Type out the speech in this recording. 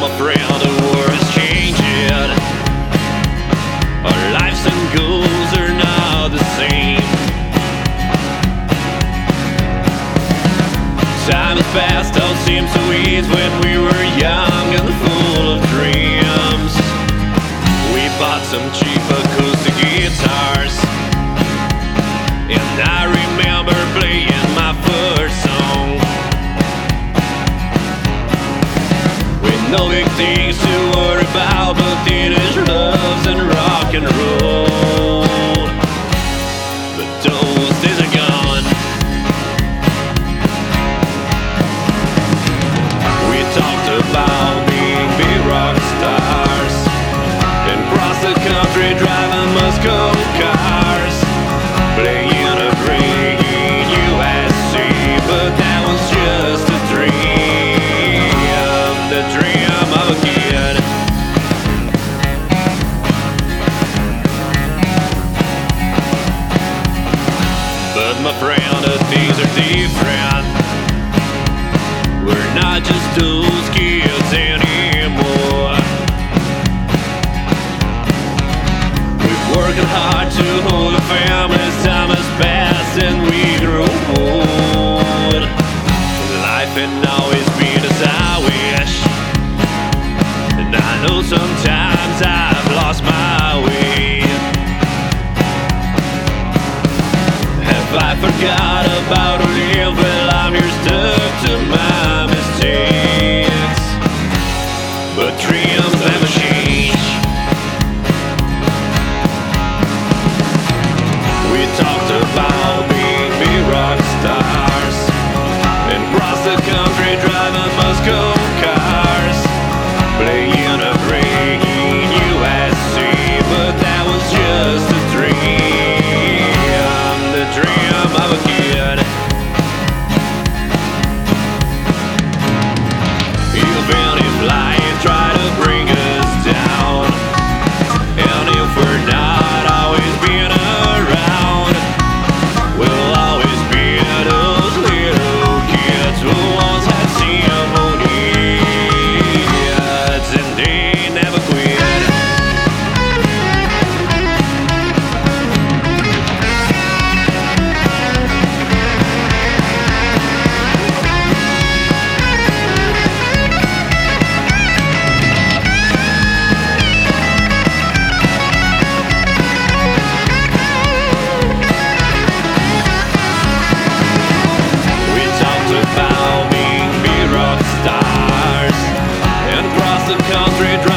my friend, the world is changing. Our lives and goals are not the same. Time has passed, all seems so easy when we were young and full of dreams. We bought some cheap acoustic guitars, and I remember playing my first song. With no big things to worry about but teenage loves and rock and roll. But those days are gone. We talked about being big rock stars and cross the country driving Moscow cars, playing a break in USC, but that was just a dream, the dream of a kid. But my friend, the things are different. We're not just those kids anymore. We've worked hard to hold a family. Time has passed and we grew old. Life ain't always been as I wish, and I know sometimes I've lost my way. Have I forgot about to live? Well, I'm here stuck to my mistakes, but dreams never change. We talked about being big rock stars and cross the country driving Moscow cars, playing a break in USC, but that was just a dream, the dream of a kid. Even if life tried to bring us down, and if we're not always being around, we'll always be those little kids who once had symphonies, and they never quit. We talked about being big rock stars and cross the country.